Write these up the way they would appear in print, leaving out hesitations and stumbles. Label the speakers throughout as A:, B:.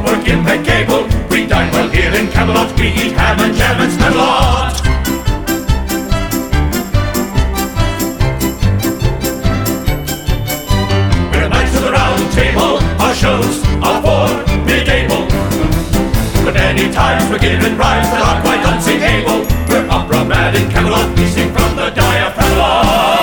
A: work in the gable. We dine well here in Camelot. We eat ham and jam and spend a lot. We're knights of the round table. Our shows are for mid-able. But many times we're given rhymes that aren't quite unsingable. We're opera mad in Camelot. We sing from the diaphragm lot.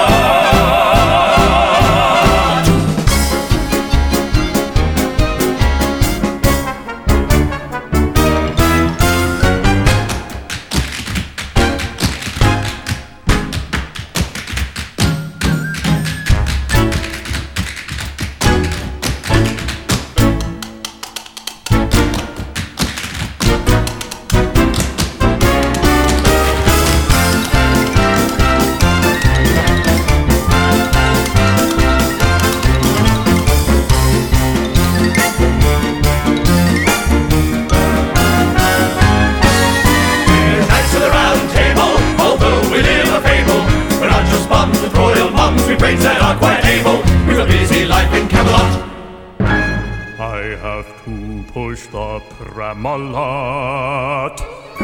B: I have to push the pram a lot.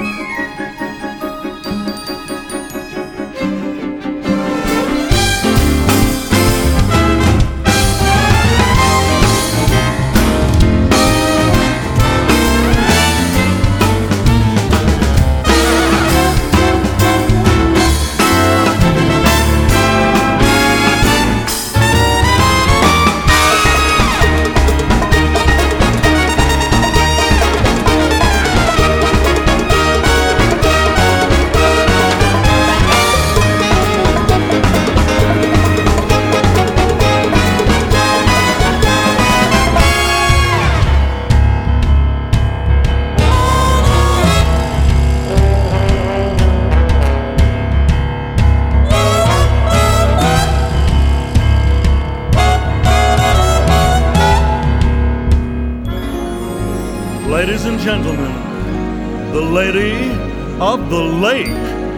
B: Ladies and gentlemen, the Lady of the Lake.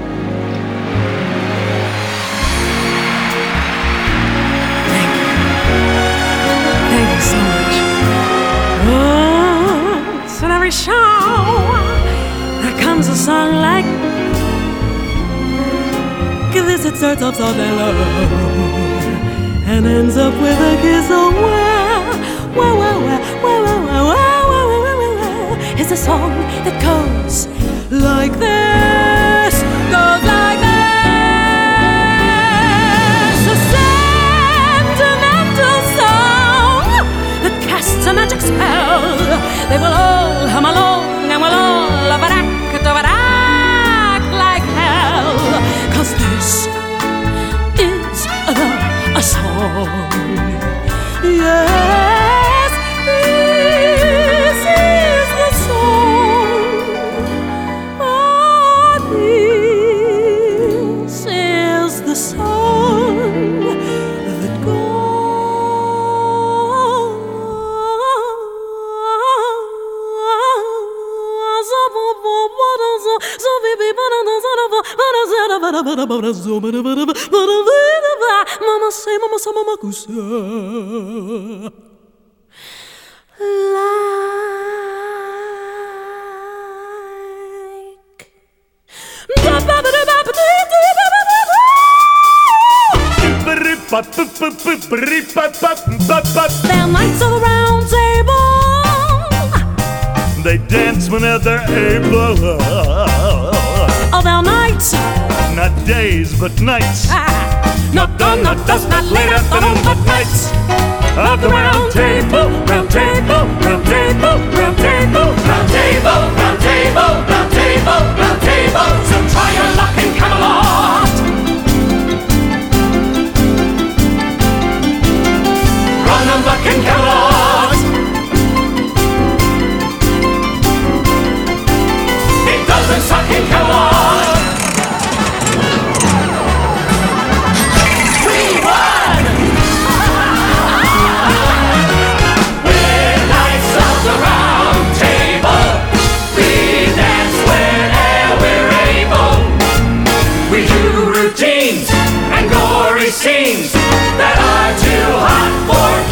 C: Thank you so much. Oh, so in every show there comes a song like this. It starts off soft and low and ends up with a kiss. Oh, wow, wow, wow, wow, wow, wow, wow. It's a song that goes like this, goes like this. A sentimental song that casts a magic spell. They will all hum along and will all of it act like hell. 'Cause this is a song. Yes, this is the song. Oh, this is the song that Mama say, mama say, mama kusa. They're knights of the round table.
B: They dance whenever they're able.
C: Oh, they're nights,
B: not days but nights.
C: not dawn, not dusk, not late afternoon, but nights
B: Of the round table, round table, round table, round table,
A: Round table, round table, round table, round table. So try your luck in Camelot. Run and luck in Camelot. It doesn't suck in Camelot. We won! We're knights of the round table. We dance whenever we're able. We do routines and gory scenes that are too hot for